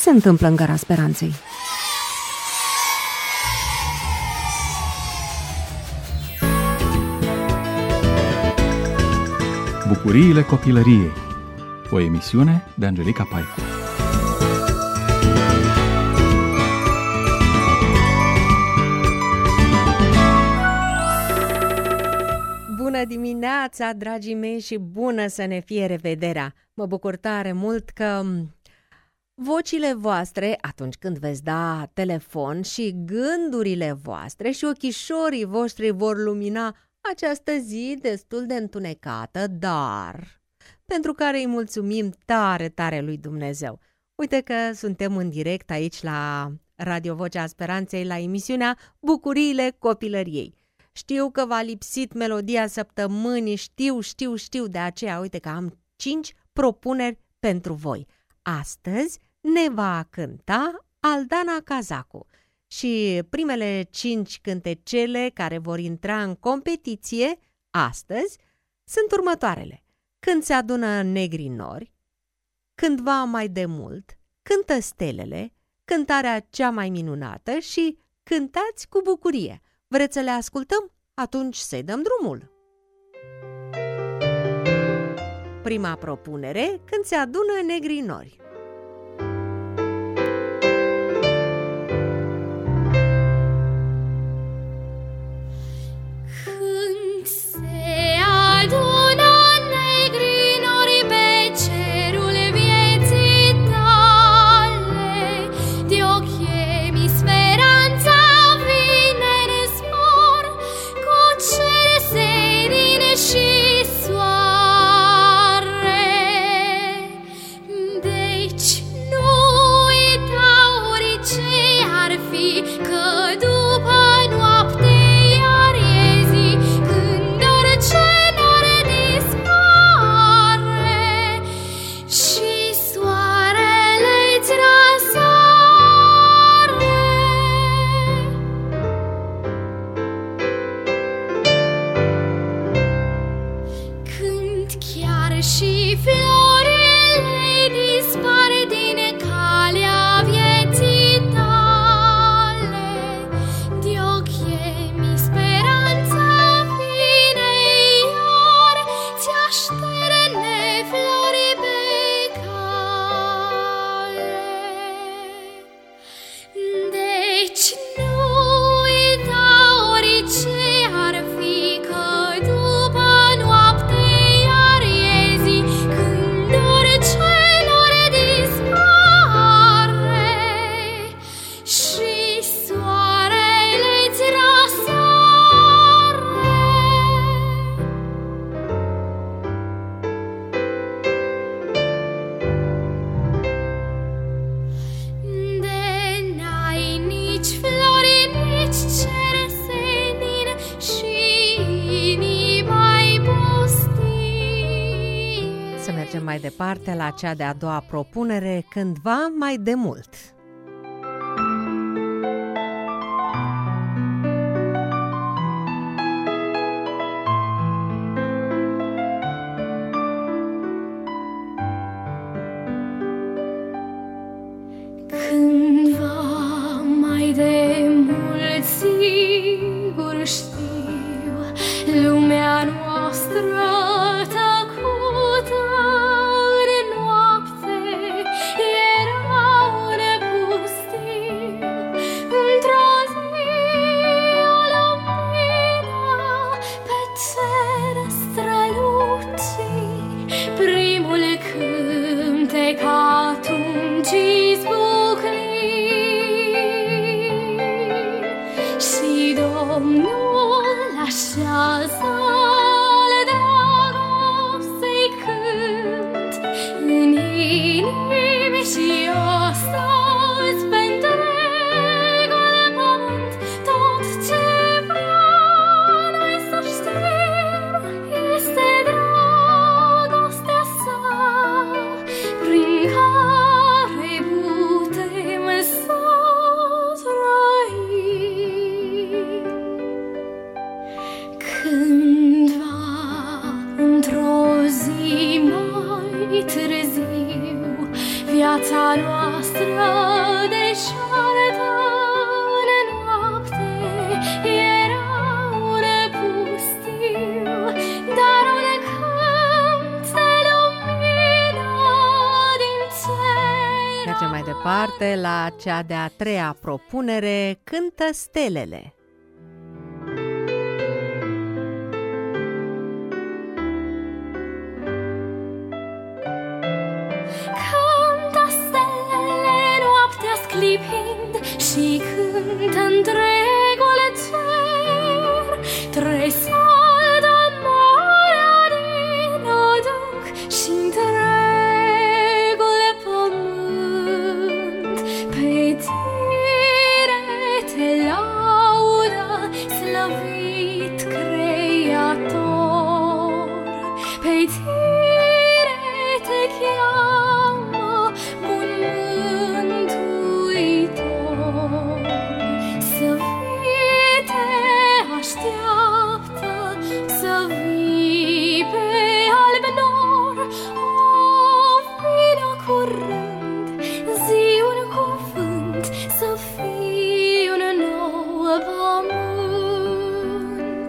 se întâmplă în Gara Speranței? Bucuriile copilăriei. O emisiune de Angelica Paicu. Bună dimineața, dragii mei, și bună să ne fie revederea! Mă bucur tare mult că vocile voastre, atunci când veți da telefon, și gândurile voastre și ochișorii voștri vor lumina această zi destul de întunecată, dar pentru care îi mulțumim tare, tare lui Dumnezeu. Uite că suntem în direct aici la Radio Vocea Speranței, la emisiunea Bucuriile Copilăriei. Știu că v-a lipsit melodia săptămânii, știu, de aceea uite că am 5 propuneri pentru voi. Astăzi ne va cânta Aldana Cazacu și primele 5 cântecele care vor intra în competiție astăzi sunt următoarele: Când se adună negrii nori, Cândva mai de mult, Cântă stelele, Cântarea cea mai minunată și Cântați cu bucurie. Vreți să le ascultăm? Atunci să-i dăm drumul. Prima propunere: Când se adună negrii nori. Mai departe la cea de-a doua propunere: Cândva mai de mult. Cândva mai de mult, sigur știu, lumea noastră viața noastră pustia deșartă în noapte, era un pustiu, dar un cânt de lumină din cer. Mergem mai departe la cea de-a treia propunere, Cântă stelele. Cântă stelele noaptea sclipind și cântă întregul cer. Tresaltă marea din adânc și întregul pământ. Pe tine te laudă, slăvit Creator. Pe tine te cheamă, bun Mântuitor. Să vii te așteaptă, să vii pe alb nor. O, vină curând, zi un cuvânt, să fii un nou pământ.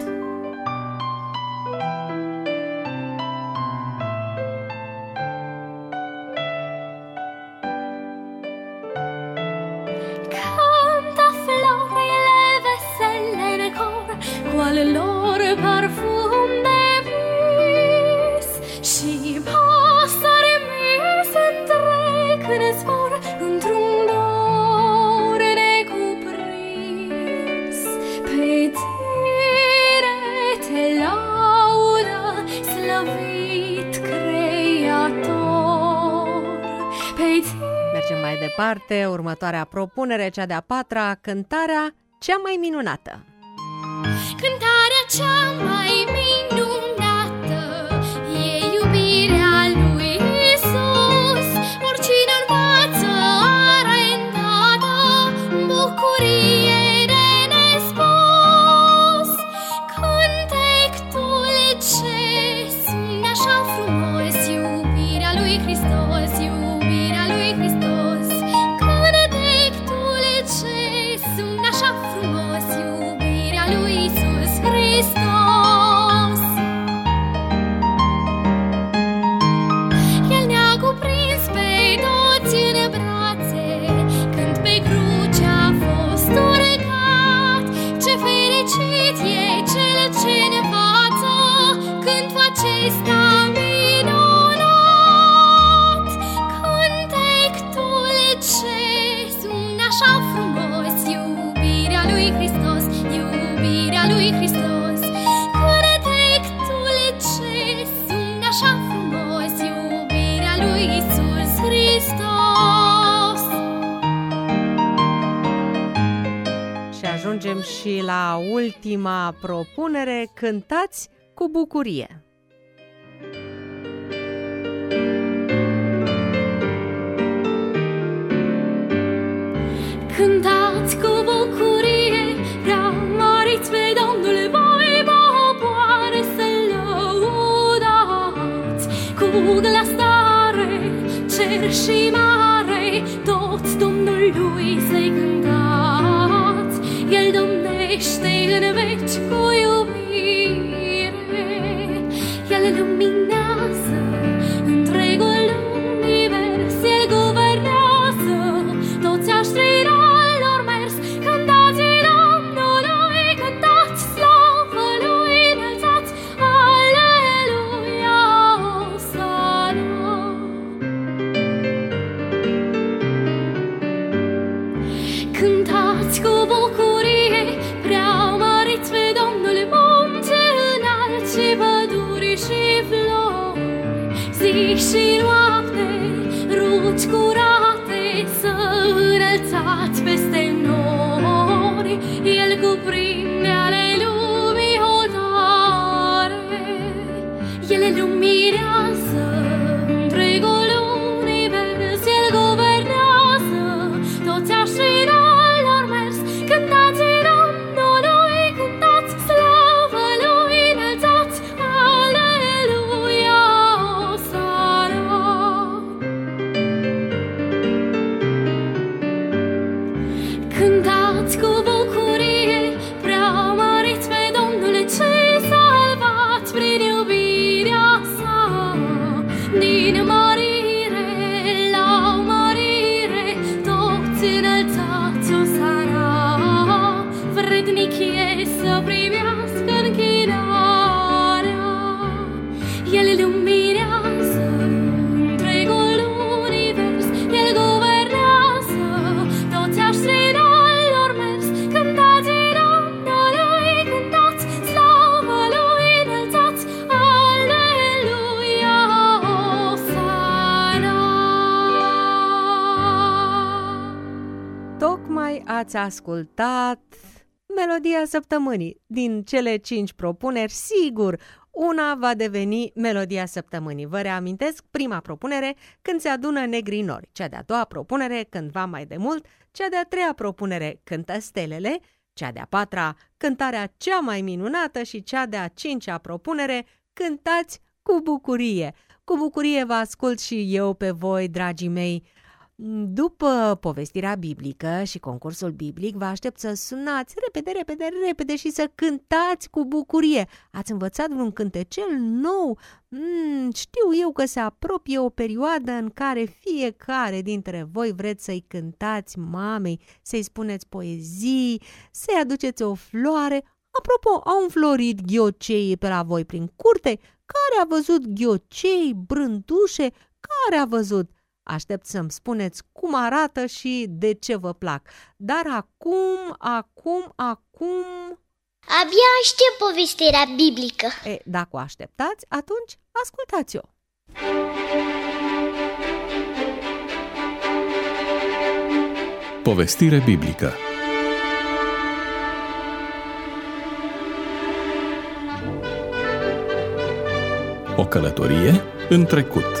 Cântă florile vesele în cor, cu al lor parfum de vis. Și păsări mii se întrec în zbor, într-un dor necuprins. Pe tine te laudă, slăvit Creator. Pe tine. Mergem mai departe, următoarea propunere, cea de-a patra, cântarea cea mai minunată. Cântarea cea mai minunată e iubirea lui Iisus. Oricine învață are îndată bucurie de nespus. Cântecul ce sună așa frumos, iubirea lui Hristos, iubirea lui Hristos. Cântecul ce sună așa frumos, iubirea lui Iisus Hristos. El ne-a cuprins pe toți în brațe, când pe cruce a fost urcat. Ce fericit e cel ce învață cântul acesta minunat. Cântecul ce sună așa frumos, iubirea lui Hristos, iubirea lui Hristos. Cântecul ce sună așa frumos, iubirea lui Iisus Hristos. Și ajungem și la ultima propunere, Cântați cu bucurie. Cântați cu bucurie, prea măriți pe Domnul, voi popoare să-L lăudați. Cu glas tare, cer și mare, toți Domnului să-i cântați. El domnește în veci cu iubire, El luminează întregul univers, El guvernează toți aștrii lor mers. Cântați Domnului, cântați slavă Lui, înălțați, Aleluia, Osana. Cântați cu bucurie, prea măriți pe Domnul, munți înalți și păduri și flori. Zi și noapte, rugi curate, să înălțați peste nori. El cuprinde ale lumii hotare, El luminează întregul univers, El guvernează toți aștrii lor mers. Cântați Domnului, cântați slavă Lui, înălțați, Aleluia, Osana. in mărire, la mărire, toți înălțați o seara, vrednic e să privească închinarea. El luminează întregul univers, El guvernează toți aștrii al-lor mers. Cântați Domnului, cântați, slavă Lui înălțați, Aleluia, Osana. Tocmai ați ascultat melodia săptămânii. Din cele 5 propuneri, sigur, una va deveni melodia săptămânii. Vă reamintesc, prima propunere, când se adună negrii nori. Cea de-a doua propunere, cândva mai de mult. Cea de-a treia propunere, Cântă stelele. Cea de-a patra, cântarea cea mai minunată. Și cea de-a cincea propunere, Cântați cu bucurie. Cu bucurie vă ascult și eu pe voi, dragii mei. După povestirea biblică și concursul biblic, vă aștept să sunați repede și să cântați cu bucurie. Ați învățat vreun cântecel nou? Știu eu că se apropie o perioadă în care fiecare dintre voi vreți să-i cântați mamei, să-i spuneți poezii, să-i aduceți o floare. Apropo, au înflorit ghioceii pe la voi prin curte? Care a văzut ghiocei, brândușe? Care a văzut? Aștept să-mi spuneți cum arată și de ce vă plac. Dar acum... Abia aștept povestirea biblică. Dacă o așteptați, atunci ascultați-o. Povestire biblică. O călătorie în trecut.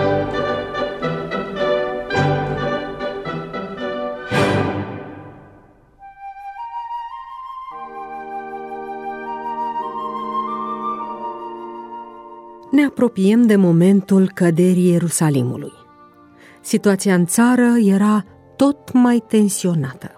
Ne apropiem de momentul căderii Ierusalimului. Situația în țară era tot mai tensionată.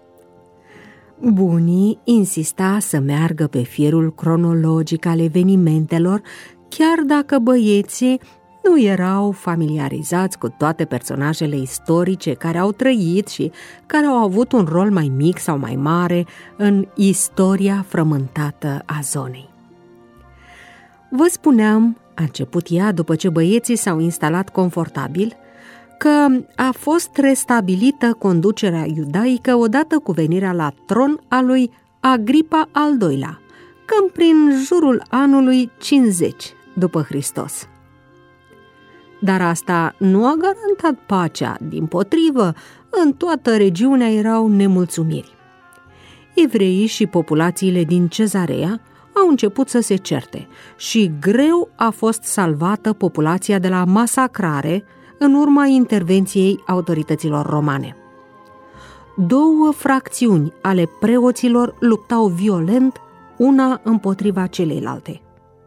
Bunii insista să meargă pe firul cronologic al evenimentelor, chiar dacă băieții nu erau familiarizați cu toate personajele istorice care au trăit și care au avut un rol mai mic sau mai mare în istoria frământată a zonei. Vă spuneam, a început ea după ce băieții s-au instalat confortabil, că a fost restabilită conducerea iudaică odată cu venirea la tron a lui Agripa al II-lea, cam prin jurul anului 50 după Hristos. Dar asta nu a garantat pacea, dimpotrivă, în toată regiunea erau nemulțumiri. Evreii și populațiile din Cezarea au început să se certe și greu a fost salvată populația de la masacrare în urma intervenției autorităților romane. Două fracțiuni ale preoților luptau violent una împotriva celeilalte.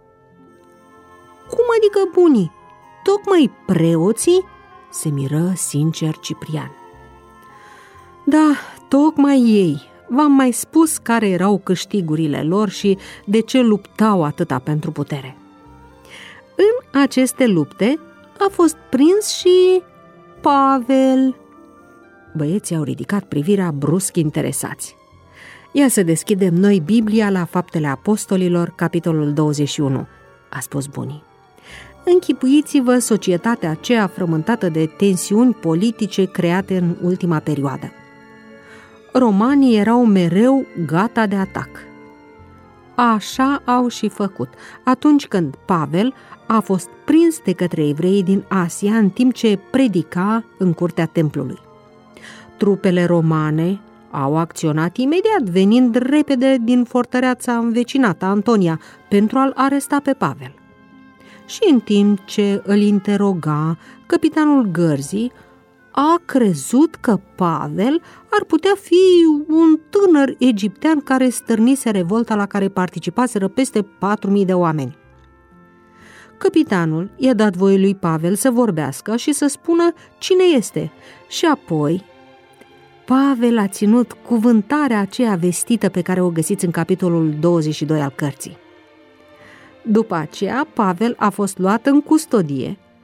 Cum adică bunii? Tocmai preoții? Se miră sincer Ciprian. Da, tocmai ei. V-am mai spus care erau câștigurile lor și de ce luptau atâta pentru putere. În aceste lupte a fost prins și Pavel. Băieții au ridicat privirea brusc interesați. Ia să deschidem noi Biblia la Faptele Apostolilor, capitolul 21, a spus bunii. Închipuiți-vă societatea aceea frământată de tensiuni politice create în ultima perioadă. Romanii erau mereu gata de atac. Așa au și făcut, atunci când Pavel a fost prins de către evrei din Asia în timp ce predica în curtea templului. Trupele romane au acționat imediat, venind repede din fortăreața învecinată Antonia pentru a-l aresta pe Pavel. Și în timp ce îl interoga, căpitanul gărzii a crezut că Pavel ar putea fi un tânăr egiptean care stârnise revolta la care participaseră peste 4.000 de oameni. Căpitanul i-a dat voie lui Pavel să vorbească și să spună cine este și apoi Pavel a ținut cuvântarea aceea vestită pe care o găsiți în capitolul 22 al cărții. După aceea, Pavel a fost luat în custodie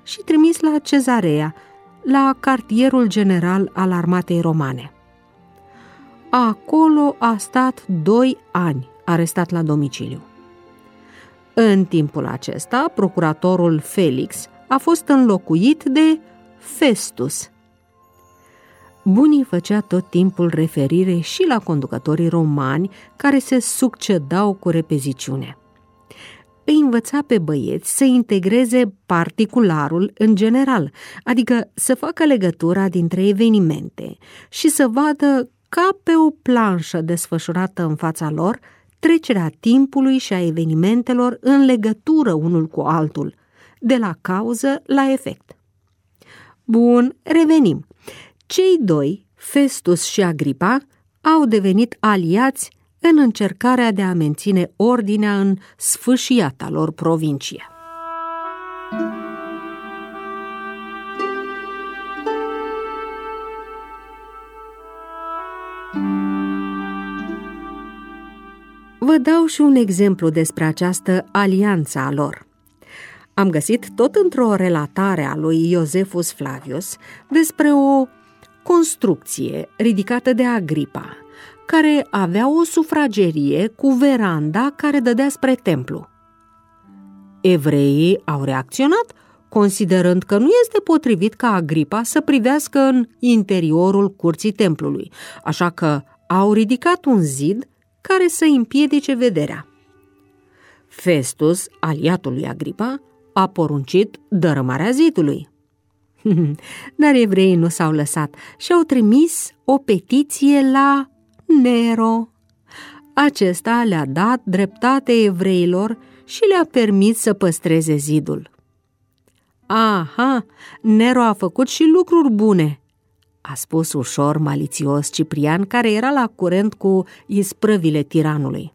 și trimis la Cezarea, la cartierul general al armatei romane. Acolo a stat 2 ani, arestat la domiciliu. În timpul acesta, procuratorul Felix a fost înlocuit de Festus. Bunii făcea tot timpul referire și la conducătorii romani care se succedau cu repeziciune. Îi învăța pe băieți să integreze particularul în general, adică să facă legătura dintre evenimente și să vadă ca pe o planșă desfășurată în fața lor trecerea timpului și a evenimentelor în legătură unul cu altul, de la cauză la efect. Bun, revenim. Cei 2, Festus și Agripa, au devenit aliați în încercarea de a menține ordinea în sfâșiata lor provincie. Vă dau și un exemplu despre această alianță a lor. Am găsit tot într-o relatare a lui Iosefus Flavius despre o construcție ridicată de Agripa, care avea o sufragerie cu veranda care dădea spre templu. Evreii au reacționat, considerând că nu este potrivit ca Agripa să privească în interiorul curții templului, așa că au ridicat un zid care să împiedice vederea. Festus, aliatul lui Agripa, a poruncit dărâmarea zidului. Dar evreii nu s-au lăsat și au trimis o petiție la Nero. Acesta le-a dat dreptate evreilor și le-a permis să păstreze zidul. Aha, Nero a făcut și lucruri bune, a spus ușor malițios Ciprian, care era la curent cu isprăvile tiranului.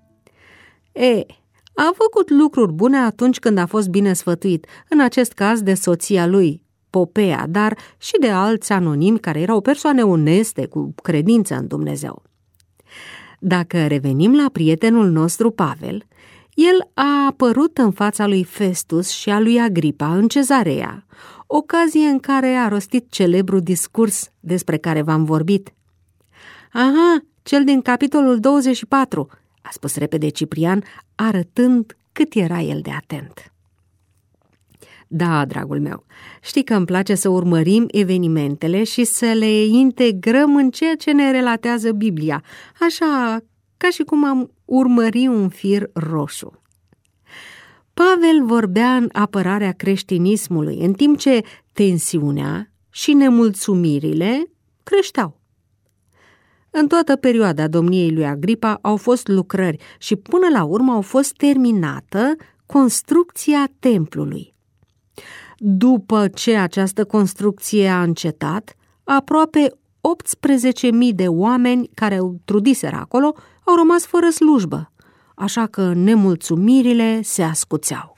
A făcut lucruri bune atunci când a fost bine sfătuit, în acest caz de soția lui, Popea, dar și de alți anonimi care erau persoane oneste cu credință în Dumnezeu. Dacă revenim la prietenul nostru Pavel, el a apărut în fața lui Festus și a lui Agripa în Cezarea, ocazie în care a rostit celebrul discurs despre care v-am vorbit. Aha, cel din capitolul 24, a spus repede Ciprian, arătând cât era el de atent. Da, dragul meu, știi că îmi place să urmărim evenimentele și să le integrăm în ceea ce ne relatează Biblia, așa ca și cum am urmări un fir roșu. Pavel vorbea în apărarea creștinismului, în timp ce tensiunea și nemulțumirile creșteau. În toată perioada domniei lui Agripa au fost lucrări și până la urmă au fost terminată construcția templului. După ce această construcție a încetat, aproape 18.000 de oameni care trudiseră acolo au rămas fără slujbă, așa că nemulțumirile se ascuțeau.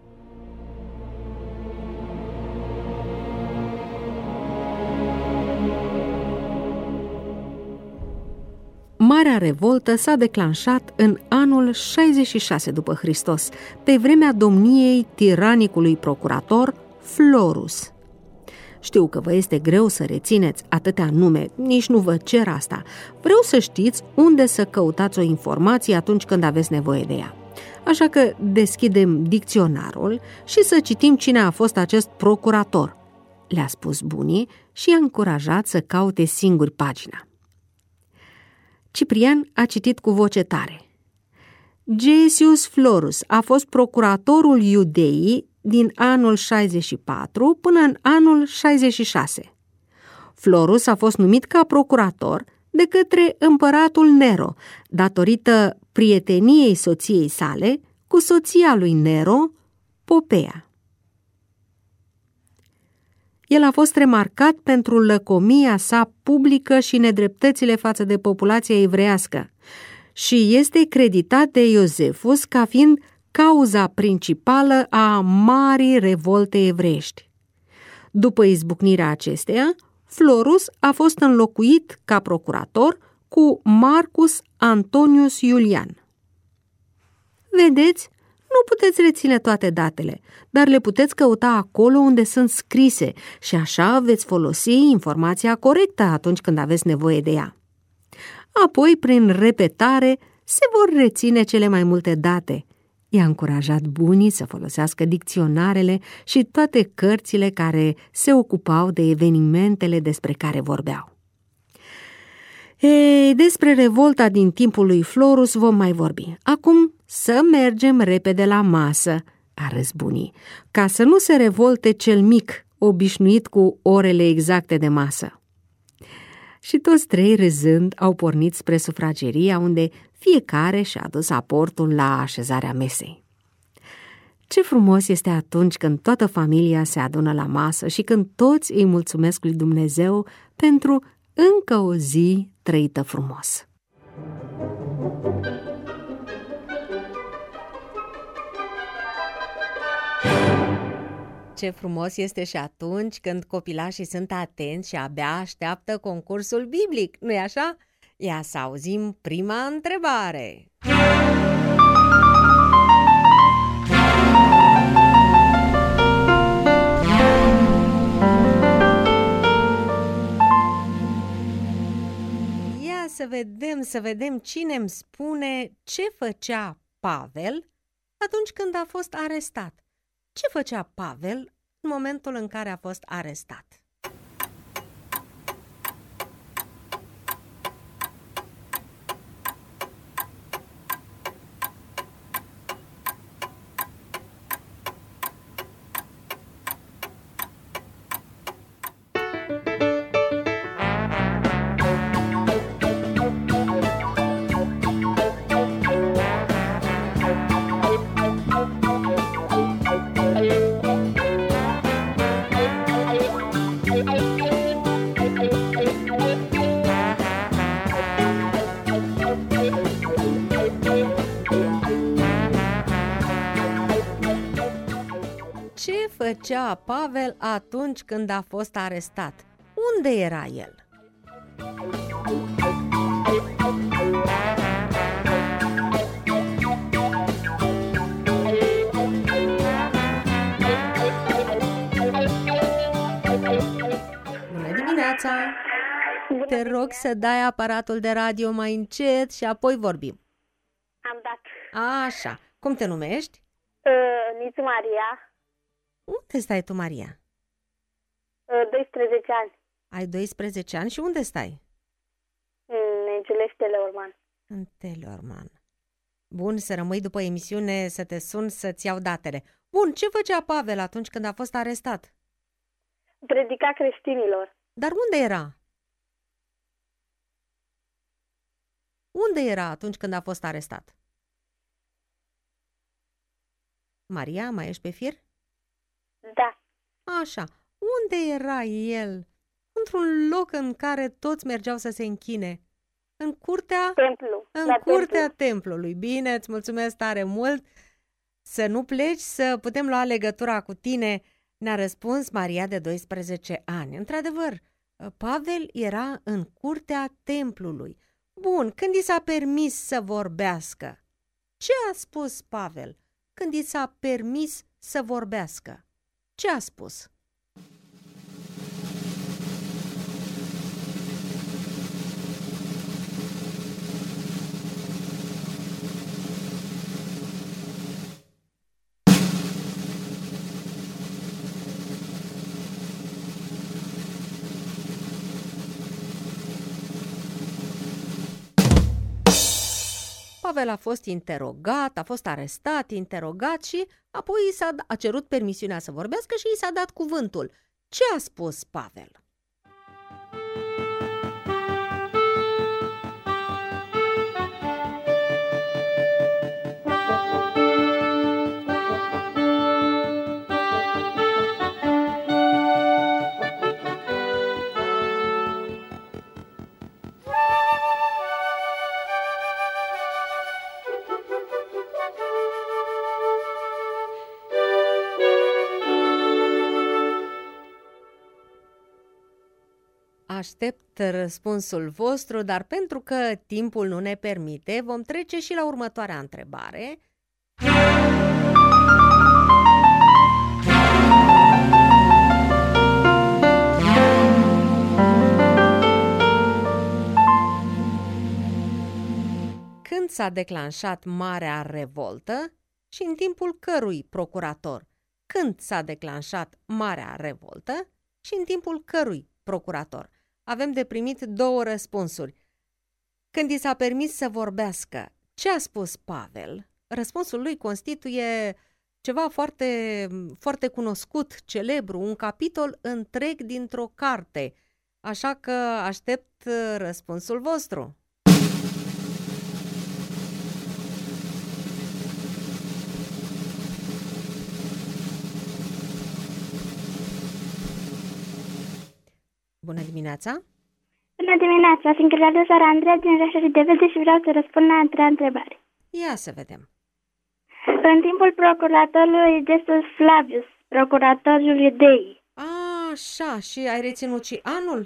Marea revoltă s-a declanșat în anul 66 după Hristos, pe vremea domniei tiranicului procurator Florus. Știu că vă este greu să rețineți atâtea nume, nici nu vă cer asta. Vreau să știți unde să căutați o informație atunci când aveți nevoie de ea. Așa că deschidem dicționarul și să citim cine a fost acest procurator, le-a spus bunii și i-a încurajat să caute singuri pagina. Ciprian a citit cu voce tare. Gessius Florus a fost procuratorul Iudeii din anul 64 până în anul 66. Florus a fost numit ca procurator de către împăratul Nero, datorită prieteniei soției sale cu soția lui Nero, Popea. El a fost remarcat pentru lăcomia sa publică și nedreptățile față de populația evreiască și este creditat de Iosefus ca fiind cauza principală a marii revolte evreiești. După izbucnirea acesteia, Florus a fost înlocuit ca procurator cu Marcus Antonius Iulian. Vedeți, Nu puteți reține toate datele, dar le puteți căuta acolo unde sunt scrise și așa veți folosi informația corectă atunci când aveți nevoie de ea. Apoi, prin repetare, se vor reține cele mai multe date. I-a încurajat bunii să folosească dicționarele și toate cărțile care se ocupau de evenimentele despre care vorbeau. Ei, despre revolta din timpul lui Florus vom mai vorbi. Acum să mergem repede la masă, a râs bunii, ca să nu se revolte cel mic, obișnuit cu orele exacte de masă. Și toți trei, râzând, au pornit spre sufrageria, unde fiecare și-a adus aportul la așezarea mesei. Ce frumos este atunci când toată familia se adună la masă și când toți îi mulțumesc lui Dumnezeu pentru încă o zi trăită frumos. Ce frumos este și atunci când copilașii sunt atenți și abia așteaptă concursul biblic, nu-i așa? Ia să auzim prima întrebare. Ia să vedem cine îmi spune ce făcea Pavel atunci când a fost arestat. Ce făcea Pavel în momentul în care a fost arestat? Ce făcea Pavel atunci când a fost arestat? Unde era el? Bună dimineața! Te rog să dai aparatul de radio mai încet și apoi vorbim. Am dat. Așa. Cum te numești? Nițu Maria. Unde stai tu, Maria? 12 ani. Ai 12 ani și unde stai? În Giulești, Teleorman. În Teleorman. Bun, să rămâi după emisiune să te sun să-ți iau datele. Bun, ce făcea Pavel atunci când a fost arestat? Predica creștinilor. Dar unde era? Unde era atunci când a fost arestat? Maria, mai ești pe fir? Da. Așa. Unde era el? Într-un loc în care toți mergeau să se închine. În curtea? Templu. În curtea templului. Bine, îți mulțumesc tare mult. Să nu pleci, să putem lua legătura cu tine. Ne-a răspuns Maria de 12 ani. Într-adevăr, Pavel era în curtea templului. Bun, când i s-a permis să vorbească? Ce a spus Pavel când i s-a permis să vorbească? Ce a spus? Pavel a fost interogat, a fost arestat, interogat și apoi a cerut permisiunea să vorbească și i s-a dat cuvântul. Ce a spus Pavel? Aștept răspunsul vostru, dar pentru că timpul nu ne permite, vom trece și la următoarea întrebare. Când s-a declanșat Marea Revoltă și în timpul cărui procurator? Când s-a declanșat Marea Revoltă și în timpul cărui procurator? Avem de primit două răspunsuri. Când i s-a permis să vorbească, ce a spus Pavel? Răspunsul lui constituie ceva foarte, foarte cunoscut, celebru, un capitol întreg dintr-o carte. Așa că aștept răspunsul vostru. Bună dimineața! Bună dimineața! Sunt Claudia Sara Andreea din Rașa și Devede și vreau să răspund la a treia întrebare. Ia să vedem. În timpul procuratorului Gestus Flavius, procuratorul Iudeii. Așa, și ai reținut și anul?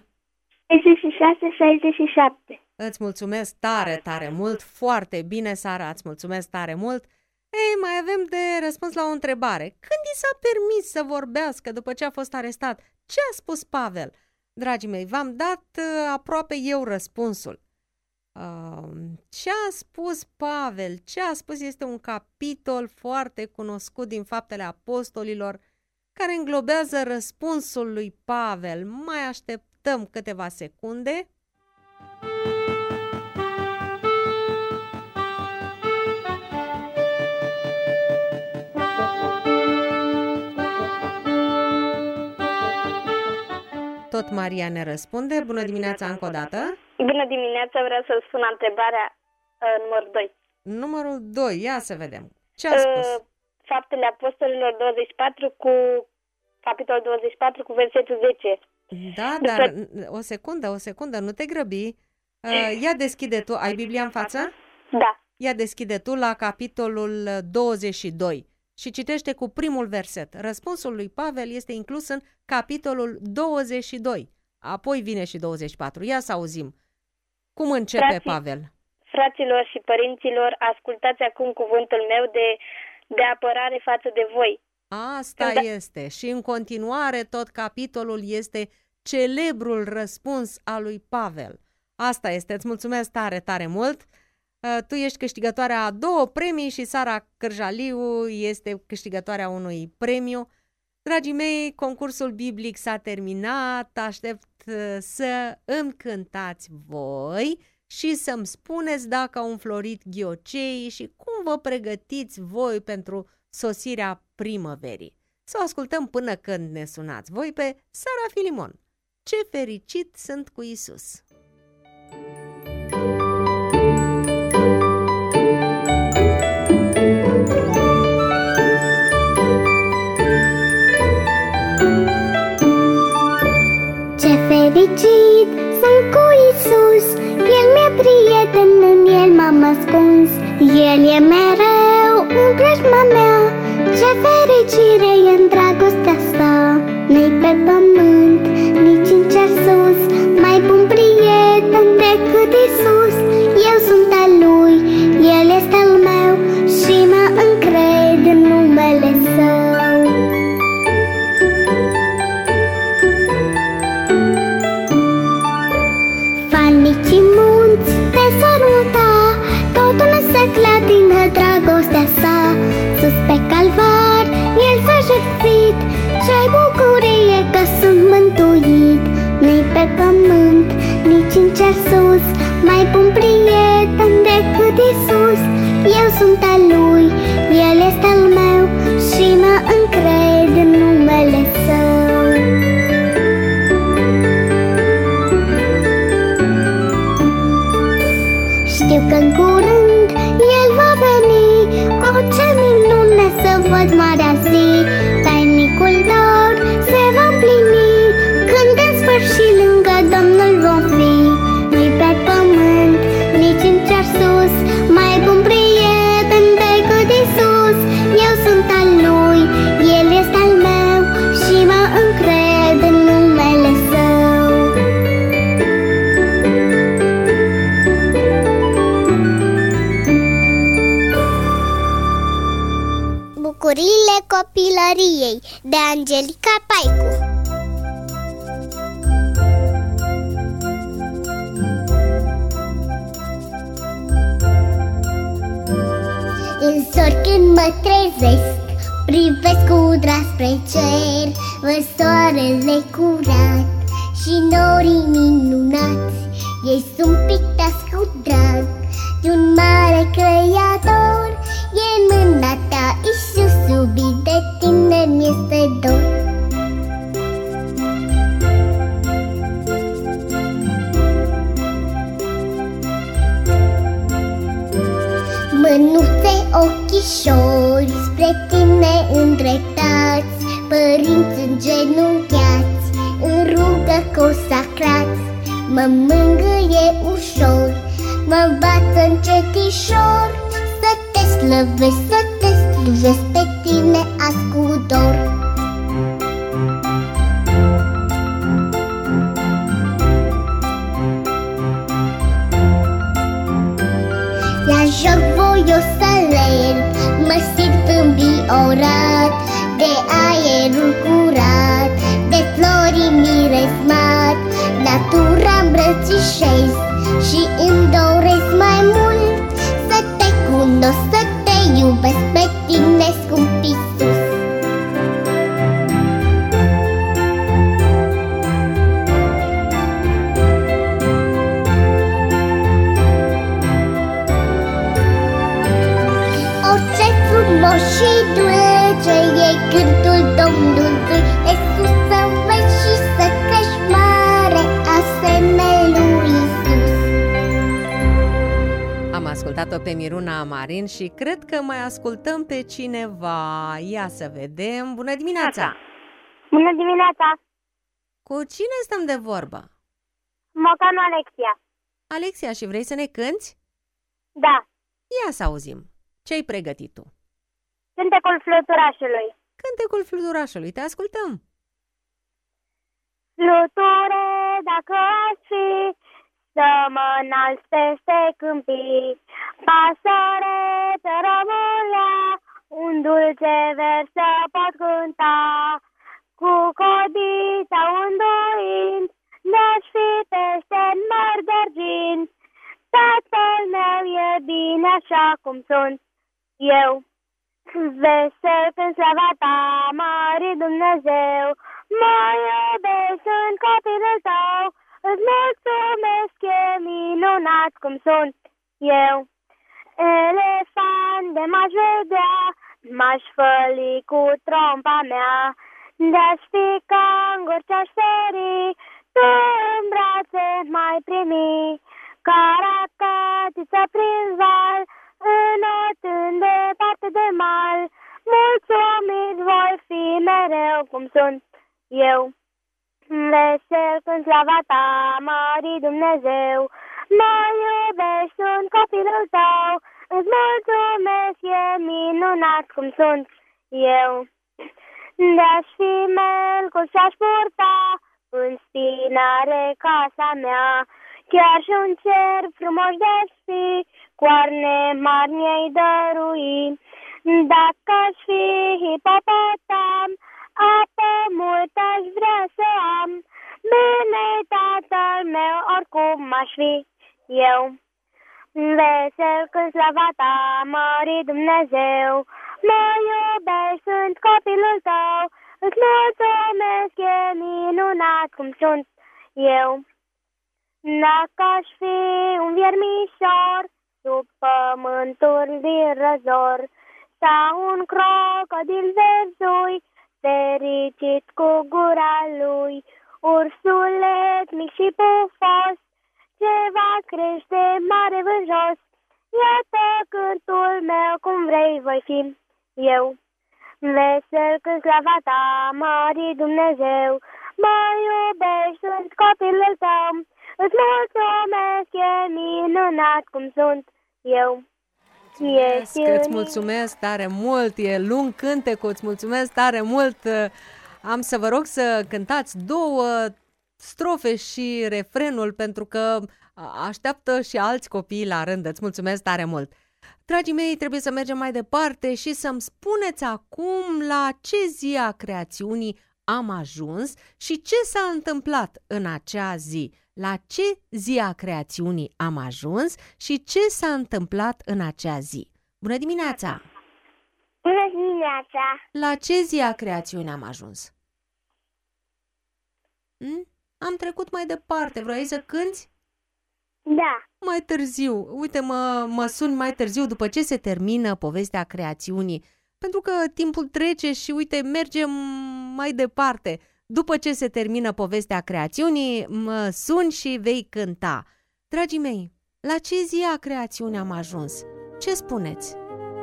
66-67. Îți mulțumesc tare, tare mult, foarte bine, Sara, îți mulțumesc tare mult. Ei, mai avem de răspuns la o întrebare. Când i s-a permis să vorbească după ce a fost arestat? Ce a spus Pavel? Dragii mei, v-am dat aproape eu răspunsul. Ce a spus Pavel? Ce a spus este un capitol foarte cunoscut din Faptele Apostolilor, care înglobează răspunsul lui Pavel. Mai așteptăm câteva secunde. Tot Maria ne răspunde. Bună dimineața încă o dată. Bună dimineața, vreau să spun întrebarea numărul 2. Numărul 2, ia să vedem. Ce a spus? Faptele Apostolilor 24 cu capitolul 24 cu versetul 10. Da, dar o secundă, nu te grăbi. Ia deschide tu, ai Biblia în față? Da. Ia deschide tu la capitolul 22 și citește cu primul verset. Răspunsul lui Pavel este inclus în capitolul 22. Apoi vine și 24. Ia să auzim. Cum începe Pavel? Fraților și părinților, ascultați acum cuvântul meu de apărare față de voi. Asta este. Și în continuare tot capitolul este celebrul răspuns al lui Pavel. Asta este. Îți mulțumesc tare, tare mult. Tu ești câștigătoarea a 2 premii și Sara Cârjaliu este câștigătoarea unui premiu. Dragii mei, concursul biblic s-a terminat. Aștept să îmi cântați voi și să-mi spuneți dacă au înflorit ghioceii și cum vă pregătiți voi pentru sosirea primăverii. Să o ascultăm până când ne sunați voi pe Sara Filimon. Ce fericit sunt cu Isus! Fericit sunt cu Isus, El mi-e prieten, în El m-am ascuns. El e mereu în preajma mea, ce fericire e în dragostea sa. Nu-i pe pământ, nici în cer sus, mai bun prieten decât Isus. Eu sunt al Lui, El este al meu și mă încred în numele Său. Falnicii munți te săruta, totul se clătină dragostea sa. Sus pe calvar, El s-a jertfit, ce bucurie că sunt copilăriei de Angelica Paicu. În zori când mă trezesc, privesc cu drag spre cer, văd soarele curat și norii minunați. Ei sunt pictați cu drag de un mare creator. E în mâna ta, Iisus iubit, de tine mi-este dor. Mânuțe, ochișori spre tine îndreptați, părinți îngenunchiați, în rugă consacrați. Mă mângâie ușor, mă învață încetișor, să te slăvesc, să te slujesc, pe tine ascult dor. La joc voios să alerg, mă simt înviorat de aerul curat, de florii miresmat. Natura îmbrățișez și îmi doresc mai mult să te cunosc, să te iubesc, pe tine, scump Iisus. Orice frumos și dulce e cântul Domnului, Iisus, să înveți și să crești mare, asemenea lui Iisus. Am ascultat-o pe Miruna Marin și cred că mai ascultăm pe cineva. Ia să vedem. Bună dimineața! Bună dimineața! Cu cine stăm de vorbă? Mocanu Alexia. Alexia, și vrei să ne cânti? Da. Ia să auzim. Ce-ai pregătit tu? Cântecul Fluturașului. Cântecul Fluturașului. Te ascultăm! Fluture, dacă aș fi, să mă înalț peste câmpii, pasăre pe rămâia, un dulce vers să pot cânta, cu codița unduind, n-aș fi peste-n măr d'argint. Tatăl meu e bine așa cum sunt eu. Vesel când slava ta, mare Dumnezeu, mă iubesc, sunt copilul tău, îți mulțumesc, e minunat cum sunt eu. Elefant de m-aș vedea, m-aș făli cu trompa mea, de-aș fi cangur ce-aș sări, tu în brațe m-ai primi, caracatița prin val, înotând departe de mal, mulțumit voi fi mereu cum sunt eu. Vesel când slava ta, mari Dumnezeu, mă iubești, sunt copilul tău, îți mulțumesc, e minunat cum sunt eu. De-aș fi melcul și-aș purta în spinare casa mea, chiar și un cer frumos de-aș fi, coarne mari mi-ai dărui. Dacă aș fi hipopotam, apă mult aș vrea să am, bine tatăl meu oricum aș fi eu. Vesel când slava ta, mări Dumnezeu, mă iubești, sunt copilul tău, îți mulțumesc, e minunat cum sunt eu. Dacă aș fi un viermișor sub pământul din răzor, sau un crocodil verzui, fericit cu gura lui, ursulet mic și pufos, ce va crește mare vârjos, iată cântul meu, cum vrei voi fi eu. Vesel când slava ta, mari Dumnezeu, mă iubești, sunt copilul tău, îți mulțumesc, e minunat cum sunt eu. Îți mulțumesc tare mult, e lung cântecul, îți mulțumesc tare mult. Am să vă rog să cântați 2 strofe și refrenul, pentru că așteaptă și alți copii la rând. Îți mulțumesc tare mult. Dragii mei, trebuie să mergem mai departe și să-mi spuneți acum la ce zi a creațiunii am ajuns și ce s-a întâmplat în acea zi. La ce zi a creațiunii am ajuns și ce s-a întâmplat în acea zi. Bună dimineața! Bună dimineața! La ce zi a creațiunii am ajuns? Am trecut mai departe. Vrei să cânti? Da. Mai târziu. Uite, mă suni mai târziu după ce se termină povestea creațiunii. Pentru că timpul trece și uite, mergem mai departe. După ce se termină povestea creațiunii, mă suni și vei cânta. Dragii mei, la ce zi a creațiunii am ajuns? Ce spuneți?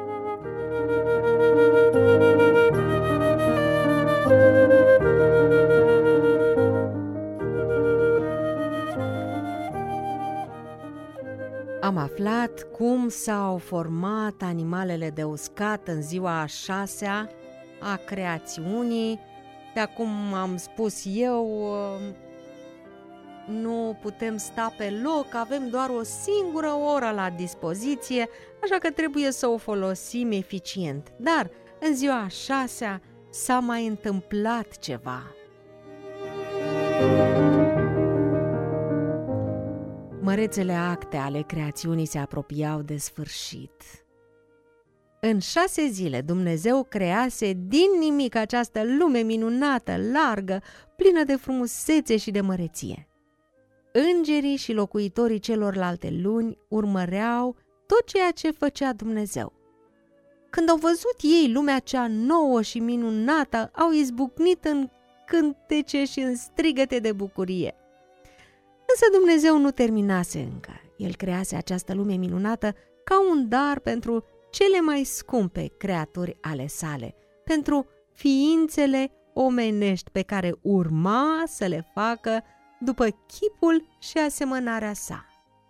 Am aflat cum s-au format animalele de uscat în ziua a 6-a a creațiunii. De acum am spus eu, nu putem sta pe loc, avem doar o singură oră la dispoziție, așa că trebuie să o folosim eficient. Dar în ziua a 6-a s-a mai întâmplat ceva. Mărețele acte ale creațiunii se apropiau de sfârșit. În 6 zile Dumnezeu crease din nimic această lume minunată, largă, plină de frumusețe și de măreție. Îngerii și locuitorii celorlalte luni urmăreau tot ceea ce făcea Dumnezeu. Când au văzut ei lumea cea nouă și minunată, au izbucnit în cântece și în strigăte de bucurie. Însă Dumnezeu nu terminase încă. El crease această lume minunată ca un dar pentru cele mai scumpe creaturi ale sale, pentru ființele omenești pe care urma să le facă după chipul și asemănarea sa.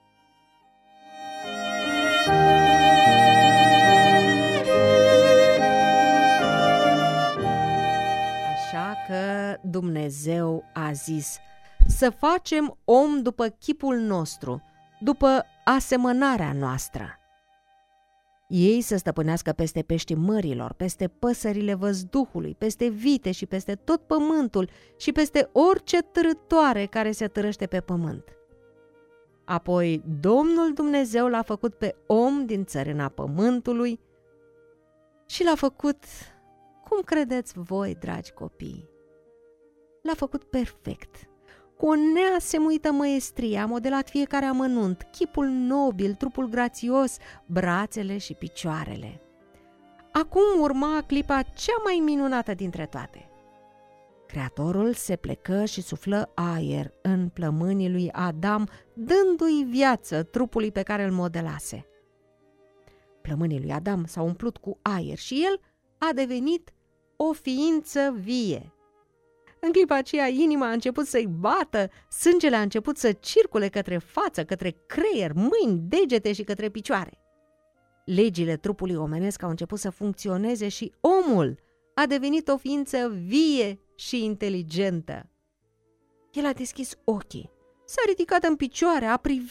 Așa că Dumnezeu a zis: să facem om după chipul nostru, după asemănarea noastră. Ei să stăpânească peste peștii mărilor, peste păsările văzduhului, peste vite și peste tot pământul și peste orice târătoare care se târăște pe pământ. Apoi Domnul Dumnezeu l-a făcut pe om din țărâna pământului și l-a făcut, cum credeți voi, dragi copii? L-a făcut perfect. Cu o neasemuită măestrie a modelat fiecare amănunt, chipul nobil, trupul grațios, brațele și picioarele. Acum urma clipa cea mai minunată dintre toate. Creatorul se plecă și suflă aer în plămânii lui Adam, dându-i viață trupului pe care îl modelase. Plămânii lui Adam s-au umplut cu aer și el a devenit o ființă vie. În clipa aceea, inima a început să-i bată, sângele a început să circule către față, către creier, mâini, degete și către picioare. Legile trupului omenesc au început să funcționeze și omul a devenit o ființă vie și inteligentă. El a deschis ochii, s-a ridicat în picioare,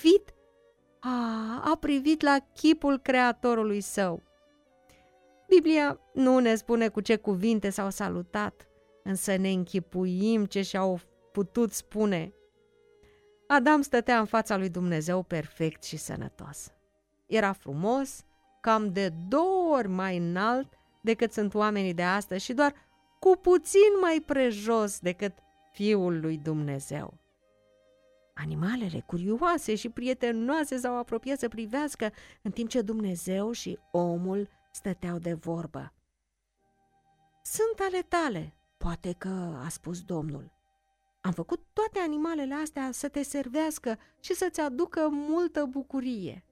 a privit la chipul creatorului său. Biblia nu ne spune cu ce cuvinte s-au salutat, însă ne închipuim ce și-au putut spune. Adam stătea în fața lui Dumnezeu perfect și sănătos. Era frumos, cam de 2 ori mai înalt decât sunt oamenii de astăzi și doar cu puțin mai prejos decât Fiul lui Dumnezeu. Animalele curioase și prietenoase s-au apropiat să privească, în timp ce Dumnezeu și omul stăteau de vorbă. Sunt ale tale, poate că, a spus Domnul. Am făcut toate animalele astea să te servească și să-ți aducă multă bucurie.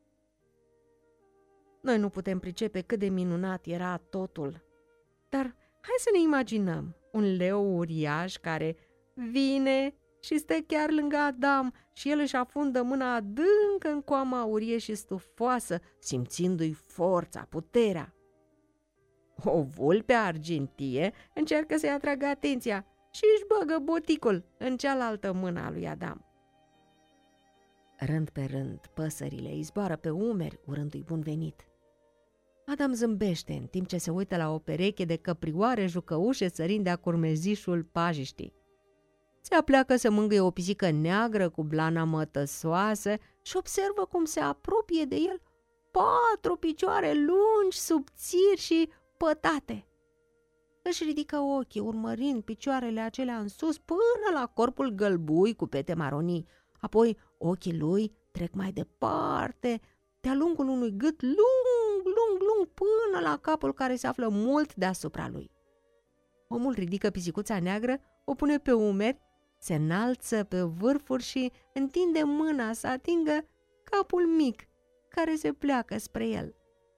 Noi nu putem pricepe cât de minunat era totul, dar hai să ne imaginăm un leu uriaș care vine și stă chiar lângă Adam și el își afundă mâna adânc în coama aurie și stufoasă, simțindu-i forța, puterea. O vulpe argintie încearcă să-i atragă atenția și își băgă boticul în cealaltă mână a lui Adam. Rând pe rând, păsările îi zboară pe umeri, urându-i bun venit. Adam zâmbește în timp ce se uită la o pereche de căprioare jucăușe sărind de-a curmezișul pajiștii. Se apleacă să mângâie o pisică neagră cu blana mătăsoasă și observă cum se apropie de el 4 picioare lungi, subțiri și pătate. Își ridică ochii, urmărind picioarele acelea în sus până la corpul gălbui cu pete maronii. Apoi ochii lui trec mai departe, de-a lungul unui gât lung, până la capul care se află mult deasupra lui. Omul ridică pisicuța neagră, o pune pe umeri, se înalță pe vârfuri și întinde mâna să atingă capul mic care se pleacă spre el.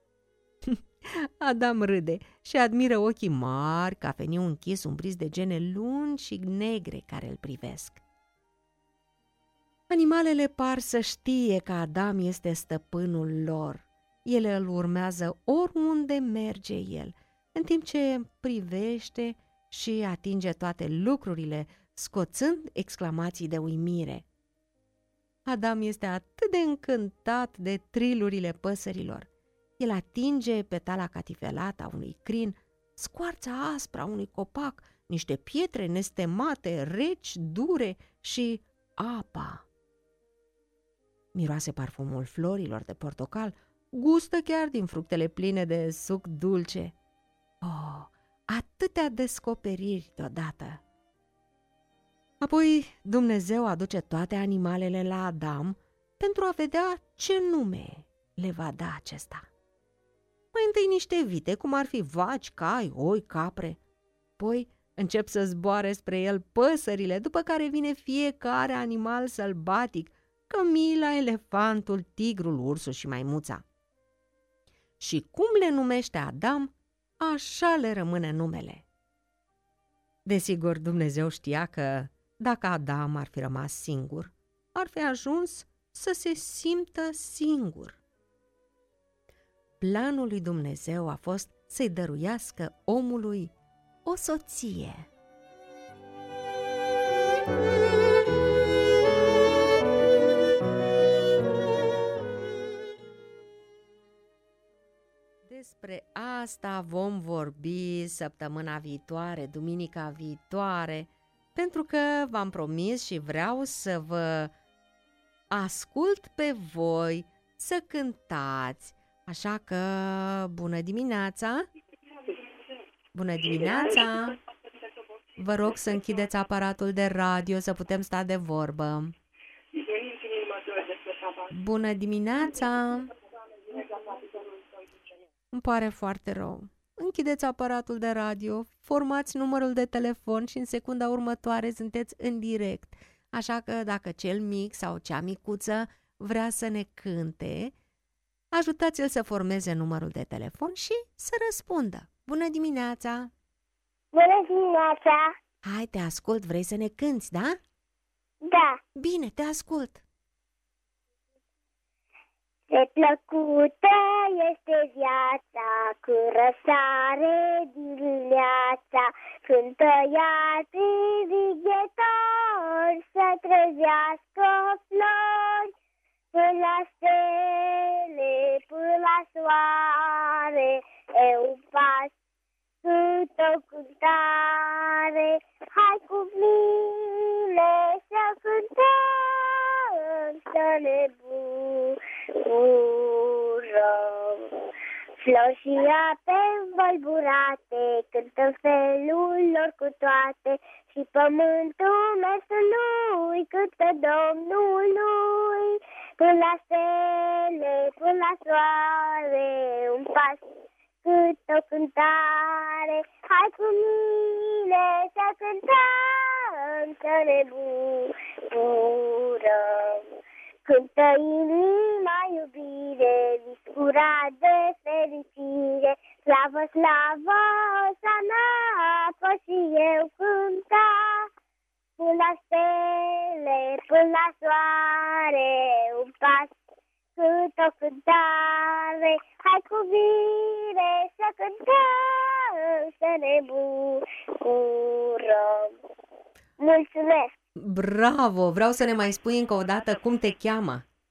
Adam râde și admiră ochii mari, cafeniu închis, umbriți de gene lungi și negre care îl privesc. Animalele par să știe că Adam este stăpânul lor. Ele îl urmează oriunde merge el, în timp ce privește și atinge toate lucrurile, scoțând exclamații de uimire. Adam este atât de încântat de trilurile păsărilor. El atinge petala catifelată a unui crin, scoarța aspră a unui copac, niște pietre nestemate, reci, dure și apa. Miroase parfumul florilor de portocal, gustă chiar din fructele pline de suc dulce. Oh, atâtea descoperiri deodată! Apoi Dumnezeu aduce toate animalele la Adam pentru a vedea ce nume le va da acesta. Mai întâi niște vite, cum ar fi vaci, cai, oi, capre. Apoi încep să zboare spre el păsările, după care vine fiecare animal sălbatic, cămila, elefantul, tigrul, ursul și maimuța. Și cum le numește Adam, așa le rămâne numele. Desigur, Dumnezeu știa că dacă Adam ar fi rămas singur, ar fi ajuns să se simtă singur. Planul lui Dumnezeu a fost să-i dăruiască omului o soție. Despre asta vom vorbi săptămâna viitoare, duminica viitoare, pentru că v-am promis și vreau să vă ascult pe voi să cântați. Așa că, bună dimineața! Bună dimineața! Vă rog să închideți aparatul de radio să putem sta de vorbă. Bună dimineața! Îmi pare foarte rău. Închideți aparatul de radio, formați numărul de telefon și în secunda următoare sunteți în direct. Așa că dacă cel mic sau cea micuță vrea să ne cânte, ajutați-l să formeze numărul de telefon și să răspundă. Bună dimineața! Bună dimineața! Hai, te ascult, vrei să ne cânți, da? Da. Bine, te ascult! Ce plăcută este viața, când răsare dimineața, când tăiați vighetori să trezească flori, până la stele, până la soare, eu pas cât o cântare. Hai cu mine să cântăm, să ne bucurăm. Flori și ape învolburate cântă felul lor cu toate, și pământul mersului cântă Domnului. Până la stele, până la soare, un pas cât o cântare. Hai cu mine să cântăm, să ne bucurăm. Cântă inima iubire, viscura de fericire, slavă, slavă, Osana, pot și eu cânta. Până la stele, până la soare, un pas cât o cântare. Hai cu mine să cântăm, să ne bucurăm. Mulțumesc! Bravo! Vreau să ne mai spui încă o dată cum te cheamă.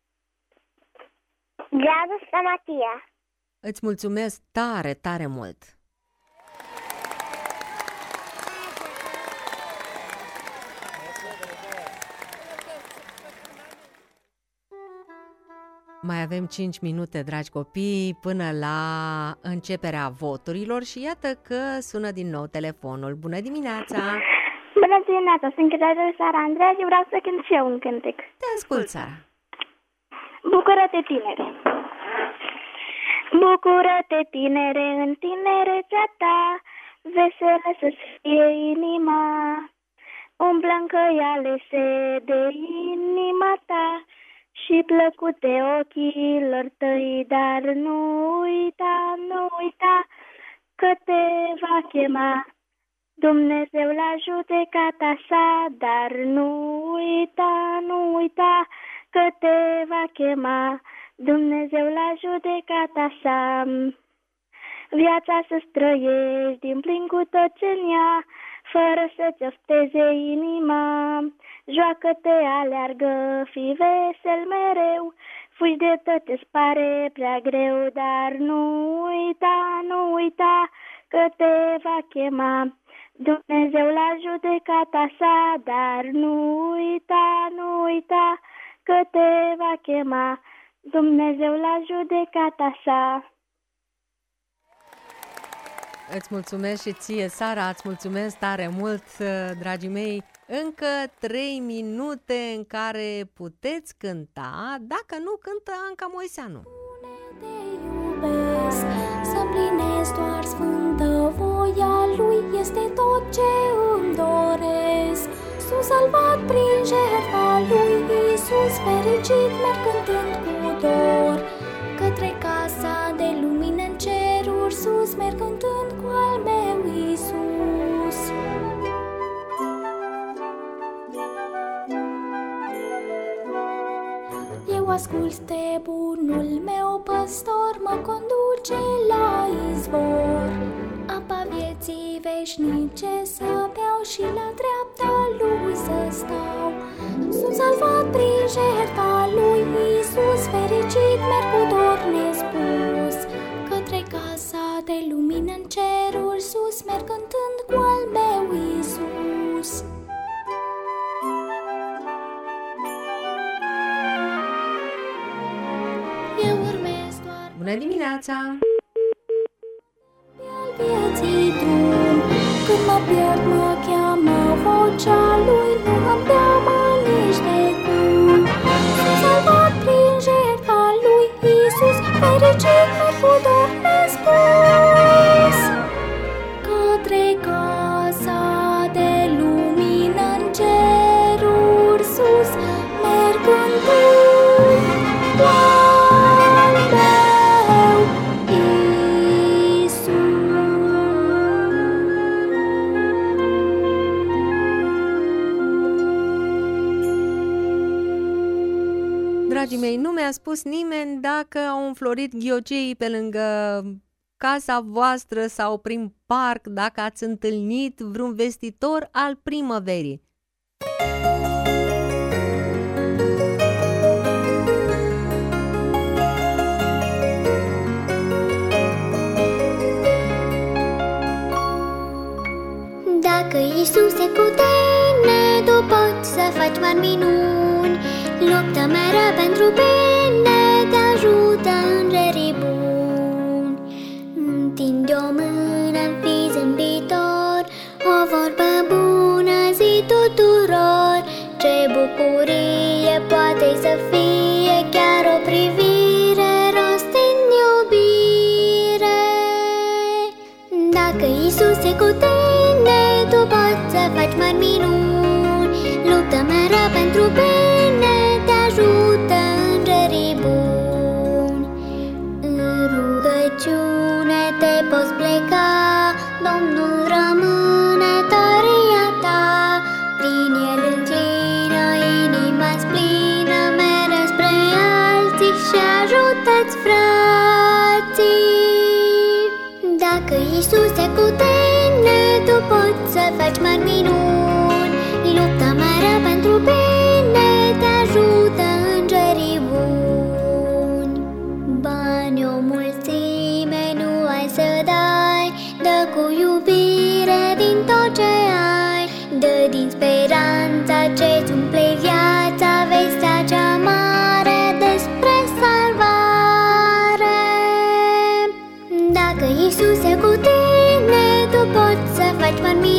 Dragosta Matia. Îți mulțumesc tare, tare mult! Mai avem 5 minute, dragi copii, până la începerea voturilor și iată că sună din nou telefonul. Bună dimineața! Bună dimineața, sunt cântăreața Sara Andreea și vreau să cânt și eu un cântec. Te ascult, Sara! Bucură-te, tinere! Bucură-te, tinere, în tinerețea ta, veselă să-ți fie inima, umblă-n căiale de inima ta și plăcute ochilor tăi, dar nu uita, nu uita că te va chema Dumnezeu la judecata sa, dar nu uita, nu uita că te va chema Dumnezeu la judecata sa. Viața să-ți trăiești din plin cu tot ce-n ea, fără să-ți ofteze inima. Joacă-te, aleargă, fii vesel mereu, fugi de tot ce-ți pare prea greu, dar nu uita, nu uita că te va chema Dumnezeu la judecata sa, dar nu uita, nu uita că te va chema Dumnezeu la judecata sa. Îți mulțumesc și ție, Sara, îți mulțumesc tare mult, dragii mei. Încă 3 minute în care puteți cânta, dacă nu cântă Anca Moiseanu. Te iubesc, să împlinesc doar sfântă voia Lui, este tot ce îmi doresc. Sunt salvat prin jertfa Lui Iisus, fericit merg cântând cu dor, către casa de lumină în ceruri sus, merg cântând cu al meu Iisus. Eu ascult de bunul meu păstor, mă conduce la izvor, apa vieții veșnice să beau și la dreapta Lui să stau. Sunt salvat prin jertfa Lui Iisus, fericit merg cu dor nespus, către casa de lumină în ceruri sus, merg cântând cu al meu Iisus. Eu urmez doar Bună dimineața! al vieții drum. Când mă pierd, mă cheamă vocea Lui, nu am teamă nici de cum. Sunt salvat prin jertfa Lui Iisus, fericit merg cu dor nespus, către casa de lumină în ceruri sus, merg cântând cu al meu Iisus. Dragii mei, nu mi-a spus nimeni dacă au înflorit ghioceii pe lângă casa voastră sau prin parc, dacă ați întâlnit vreun vestitor al primăverii. Dacă Iisus e cu tine, tu poți să faci mari minuni. Luptă mereu pentru bine, te ajută îngerii buni. Întinde o mână, fii zâmbitor, o vorbă bună zi tuturor. Ce bucurie poate să fie chiar o privire, rost în iubire. Dacă Iisus e cu tine, tu poți să faci mari minuni. Luptă mereu pentru bine, te ajută îngerii buni. În rugăciune te poți pleca, Domnul rămâne tăria ta. Prin El înclină inima-ți plină, mereu spre alții și ajută-ți frații. Dacă Iisus e cu tine, tu poți să faci mari minuni. Luptă mereu pentru bine, te ajută îngerii buni.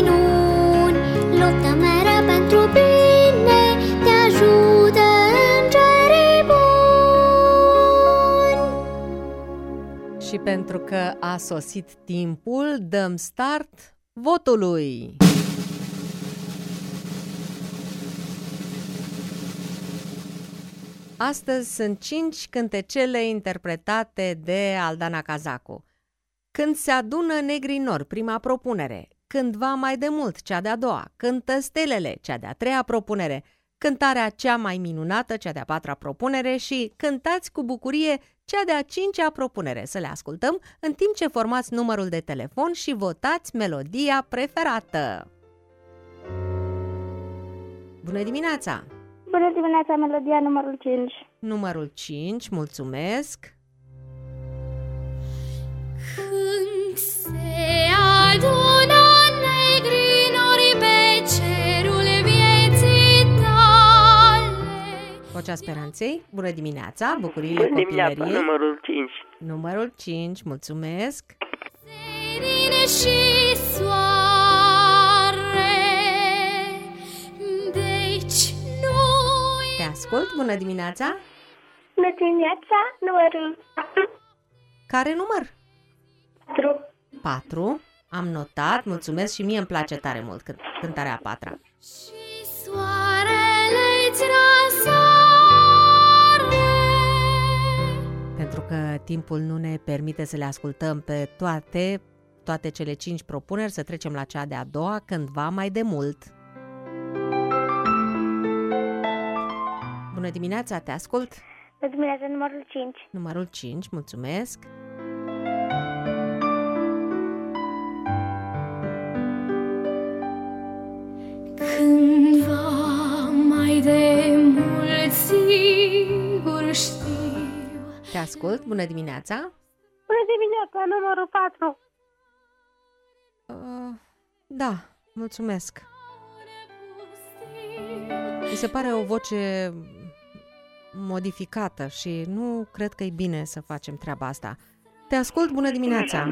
minuni. Luptă mereu pentru bine, te ajută îngerii buni. Și pentru că a sosit timpul, dăm start votului. Astăzi sunt 5 cântecele interpretate de Aldana Cazacu. Când se adună negrii nori, prima propunere. Cândva mai de mult, cea de-a doua. Cântă stelele, cea de-a treia propunere. Cântarea cea mai minunată, cea de-a patra propunere și Cântați cu bucurie, cea de-a cincea propunere. Să le ascultăm în timp ce formați numărul de telefon și votați melodia preferată. Bună dimineața! Bună dimineața, melodia numărul 5. Numărul 5, mulțumesc! Când se adună negrii nori pe cerul vieții tale. Vocea Speranței, bună dimineața, bucuriile Bună dimineața, copilăriei. numărul 5. Numărul 5, mulțumesc! Serin și soare. Deci nu Te ascult, bună dimineața! Bună dimineața, numărul 4. Care număr? 4. Am notat, mulțumesc și mie îmi place tare mult cântarea a patra. și soarele-ți răsare. Pentru că timpul nu ne permite să le ascultăm pe toate cele 5 propuneri, să trecem la cea de-a doua, Cândva mai de mult. Bună dimineața, te ascult. Bună dimineața, numărul 5. Numărul 5, mulțumesc. Cândva mai de mult sigur știu. Te ascult, bună dimineața. Bună dimineața, numărul 4. Da, mulțumesc. Mi se pare o voce modificată și nu cred că e bine să facem treaba asta. Te ascult, bună dimineața.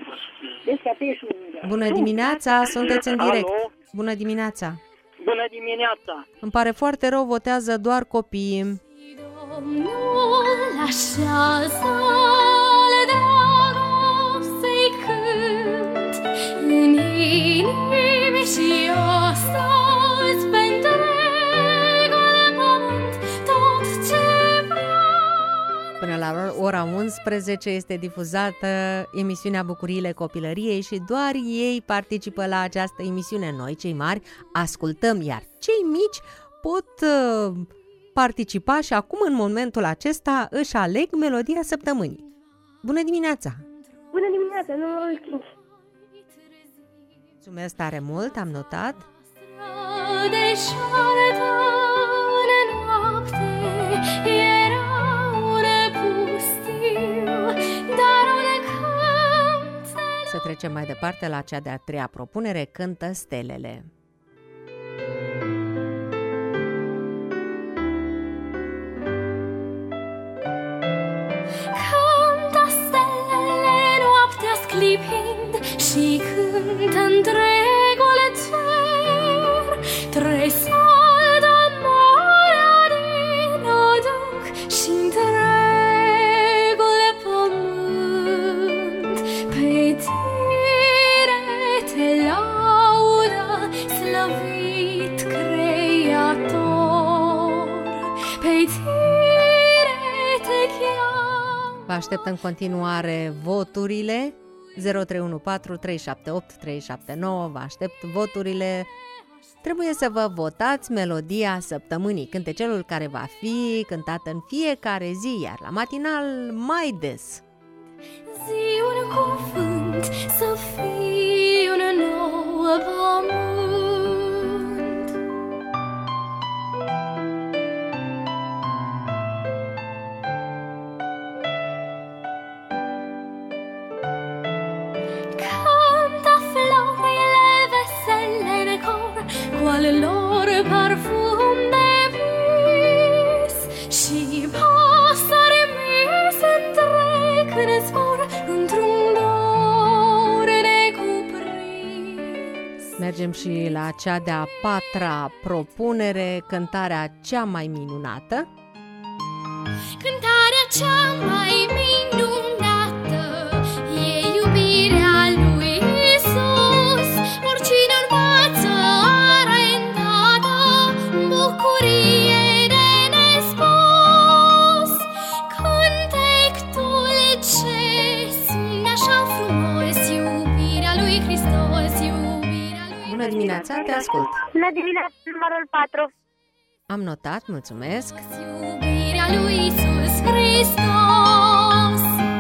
Bună dimineața, sunteți în direct. Alo? Bună dimineața. Bună dimineața! Îmi pare foarte rău, votează doar copiii. Domnul așează-le dragostei cânt în inimi și astăzi pe întregul pământ tot ce vreau. Până la ora 11 este difuzată emisiunea Bucuriile Copilăriei și doar ei participă la această emisiune. Noi, cei mari, ascultăm, iar cei mici pot participa și acum, în momentul acesta, își aleg melodia săptămânii. Bună dimineața! Bună dimineața, numărul 5. Mulțumesc tare mult, am notat. Deșartă în noapte era un pustiu, dar un cântec. Să trecem mai departe la cea de-a treia propunere, Cântă stelele. Cântă stelele noaptea sclipind și cântă întregul cer. Tresaltă marea din adânc și întregul pământ. Pe tine te laudă, slăvit Creator. Pe tine te cheamă. Vă aștept în continuare voturile 0314 378 379. Vă aștept voturile. Trebuie să vă votați melodia săptămânii, cântecelul care va fi cântat în fiecare zi, iar la matinal mai des. Zi un cuvânt, să fii un nou pământ. Cântă florile vesele în cor, cu al lor parfum de vis, și pasări mii se întrec în zbor într-un dor necuprins. Mergem și la cea de-a patra propunere, cântarea cea mai minunată. Cântarea cea mai minunată e iubirea lui Iisus. Oricine învață are îndată bucurie de nespus. Cântecul ce sună așa frumos, iubirea lui Hristos, iubirea lui. Bună dimineața, te ascult. Bună dimineața, numărul 4. Am notat, mulțumesc. Iubirea lui Iisus Hristos.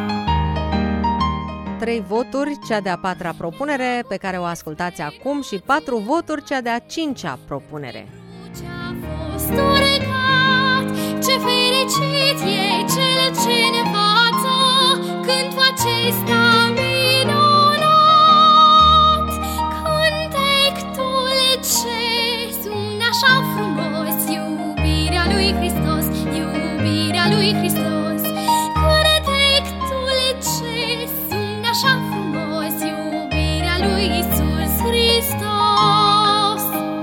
3 voturi, cea de-a patra propunere pe care o ascultați acum și 4 voturi, cea de-a cincea propunere. Ce-a fost urecat, ce fericit e cel ce ne învață cântul acesta minunat. Cântecul ce sună așa frumos, iubirea lui Hristos, iubirea lui Hristos. Cântecul ce sună așa frumos, iubirea lui Iisus Hristos.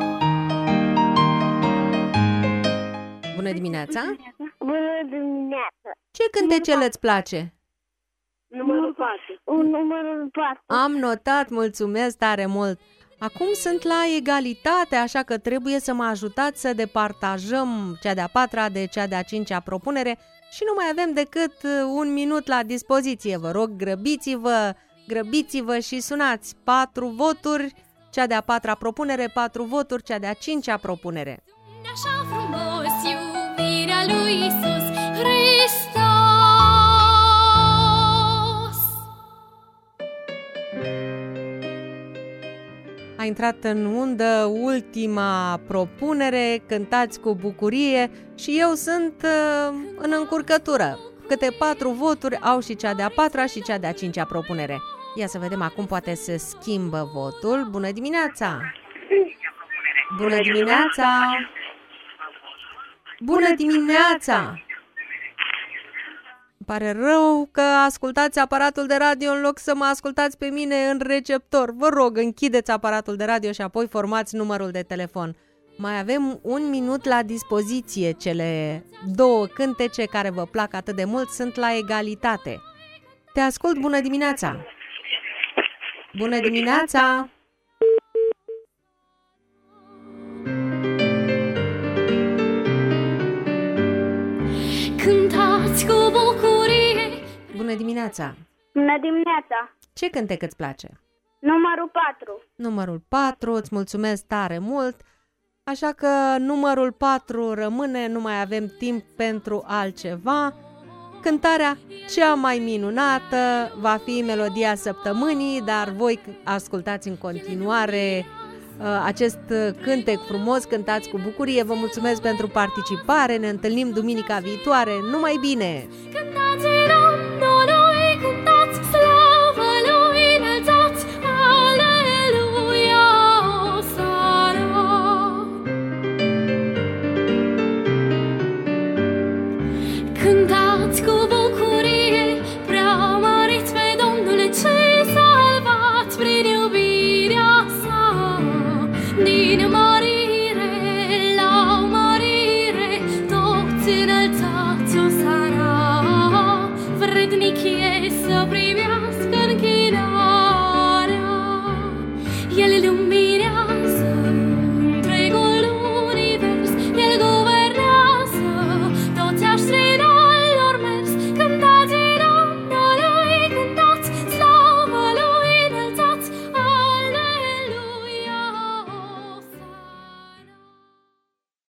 Bună dimineața! Bună dimineața. Ce cântecel îți place? Numărul 4. Numărul 4. Am notat, mulțumesc tare mult! Acum sunt la egalitate, așa că trebuie să mă ajutați să departajăm cea de-a patra de cea de-a cincea propunere și nu mai avem decât 1 minut la dispoziție. Vă rog, grăbiți-vă și sunați. 4 voturi, cea de-a patra propunere, 4 voturi, cea de-a cincea propunere. Așa frumos, iubirea lui Iisus Hristos. A intrat în undă ultima propunere, cântați cu bucurie și eu sunt în încurcătură. Câte 4 voturi au și cea de-a patra și cea de-a cincea propunere. Ia să vedem acum, poate se schimbă votul. Bună dimineața! Bună dimineața! Bună dimineața! Îmi pare rău că ascultați aparatul de radio în loc să mă ascultați pe mine în receptor. Vă rog, închideți aparatul de radio și apoi formați numărul de telefon. Mai avem 1 minut la dispoziție. Cele 2 cântece care vă plac atât de mult sunt la egalitate. Te ascult, bună dimineața! Bună dimineața! Cântați cu bucurie. Bună dimineața! Bună dimineața. Ce cântec îți place? Numărul 4. Numărul 4, îți mulțumesc tare mult, așa că numărul 4 rămâne, nu mai avem timp pentru altceva. Cântarea cea mai minunată va fi melodia săptămânii, dar voi ascultați în continuare acest cântec frumos, cântați cu bucurie. Vă mulțumesc pentru participare, ne întâlnim duminica viitoare, numai bine!